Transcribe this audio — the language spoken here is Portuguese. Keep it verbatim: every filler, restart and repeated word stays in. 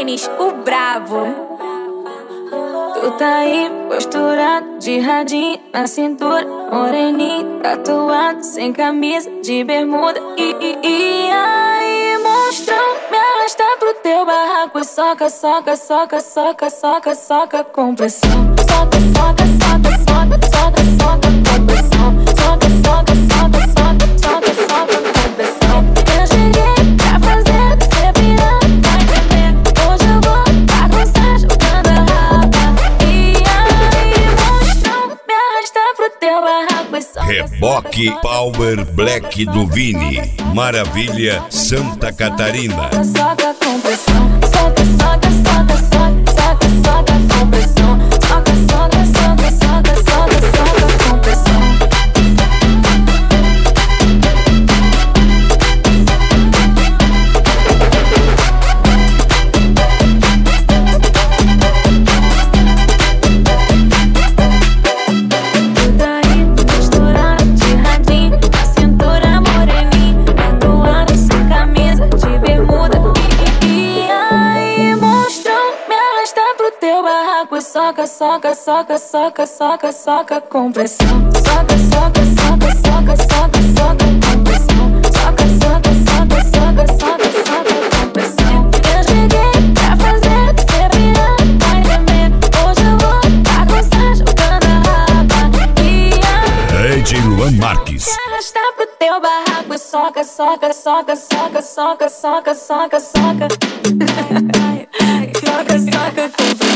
Vinis, o bravo. Tu tá aí, posturado, de radinho na cintura, moreninho, tatuado, sem camisa, de bermuda. E, e, e aí, monstrão, me arrasta pro teu barraco e soca, soca, soca, soca, soca, soca com pressão. Soca, soca, soca, soca, soca, soca com pressão. Soca, soca, soca, soca, soca, soca com pressão. Eu cheguei pra fazer você pirar, vai entender. Hoje eu vou bagunçar jogando a raba. E aí, monstrão, me arrasta pro teu barraco e soca. Reboque Power Black do Vini, Maravilha, Santa Catarina. Soca com pressão, soca, soca, soca, soca, soca, soca com pressão. Soca, soca, soca, soca, soca, soca com pressão. Tu tá aí, misturado, de radinho, na cintura, moreninho, tatuado, sem camisa, de bermuda. E, e aí, monstrão, me arrasta pro teu barraco e soca, soca, soca, soca, soca, soca com pressão. Soca, soca, soca, soca, soca, soca com pressão. Soca, soca, soca, soca, soca, soca com pressão. Eu cheguei pra fazer você pirar, vai tremer. Hoje eu vou bagunçar jogando a raba. E aí, D J Luan Marques. me arrasta pro teu barraco e soca, soca, soca, soca, soca, soca, soca, soca. Soca, soca com pressão.